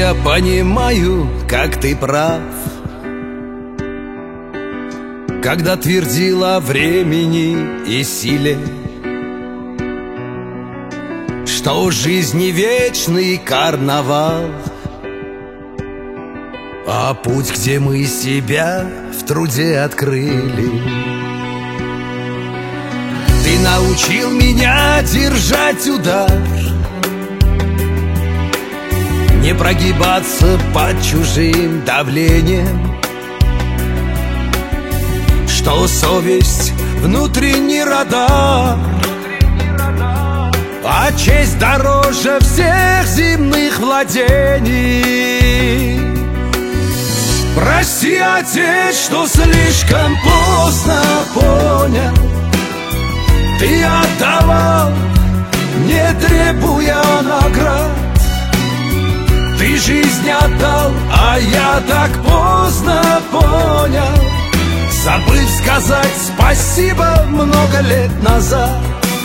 я понимаю, как ты прав, когда твердил о времени и силе, что у жизни вечный карнавал, а путь, где мы себя в труде открыли. Ты научил меня держать удар, не прогибаться под чужим давлением, что совесть внутренний радар, а честь дороже всех земных владений. Прости, Отец, что слишком поздно понял, ты отдавал, не требуя наград. Ты жизнь отдал, а я так поздно понял, забыв сказать спасибо много лет назад.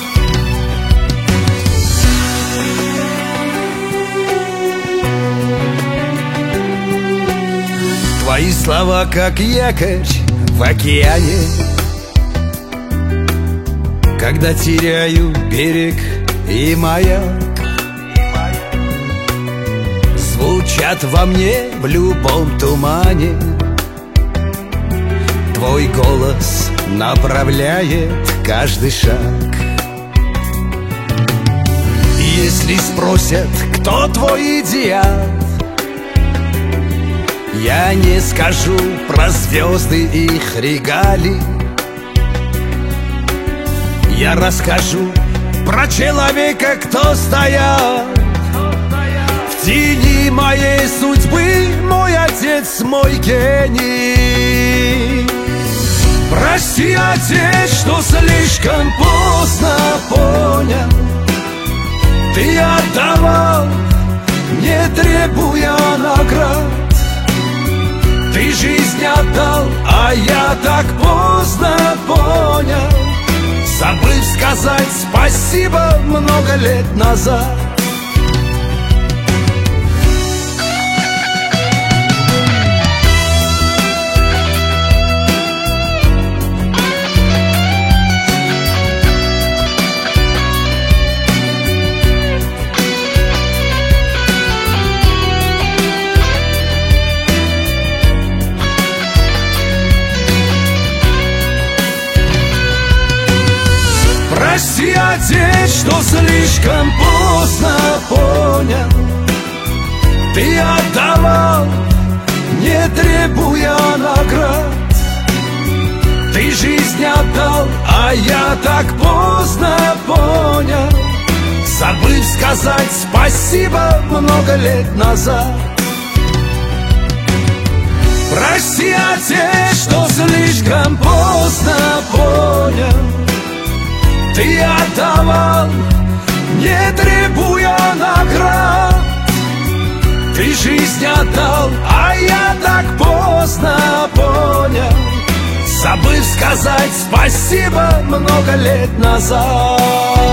Твои слова, как якорь в океане, когда теряю берег и маяк, звучат во мне в любом тумане. Твой голос направляет каждый шаг. Если спросят, кто твой идеал, я не скажу про звезды и их регалии. Я расскажу про человека, кто стоял в тени моей судьбы, мой отец, мой гений. Прости, Отец, что слишком поздно понял, ты отдавал, не требуя наград. Ты жизнь отдал, а я так поздно понял, забыв сказать спасибо много лет назад. Прости, Отец, что слишком поздно понял, ты отдавал, не требуя наград. Ты жизнь отдал, а я так поздно понял, забыв сказать спасибо много лет назад. Прости, Отец, что слишком поздно понял, ты отдавал, не требуя наград. Ты жизнь отдал, а я так поздно понял, забыв сказать спасибо много лет назад.